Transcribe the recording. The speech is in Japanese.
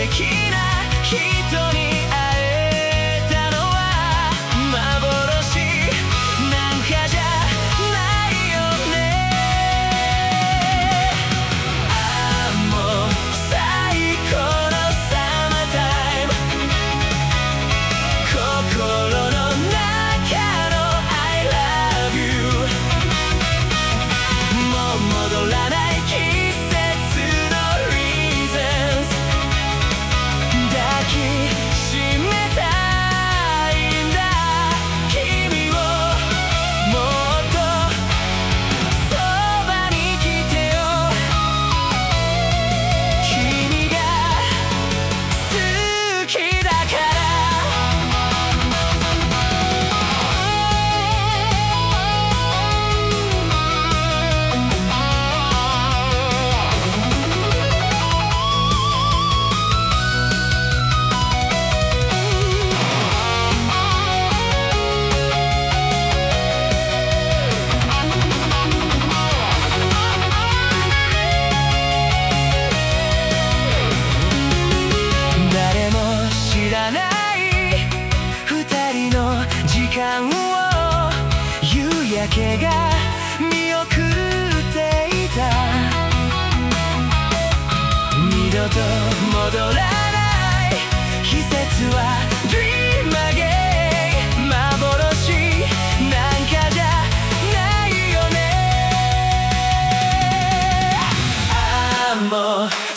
敵な人に会えたのは幻なんかじゃないよね。ああもう最高のサマータイム、心の中の I love you、 もう戻らない季節の reasons、 抱きしめたいんだ君を、もっとそばに来てよ、君が好きだから。誰も知らない二人の時間を夕焼けが見送っていた。二度と戻らない季節は Dream again、 幻なんかじゃないよね。ああもう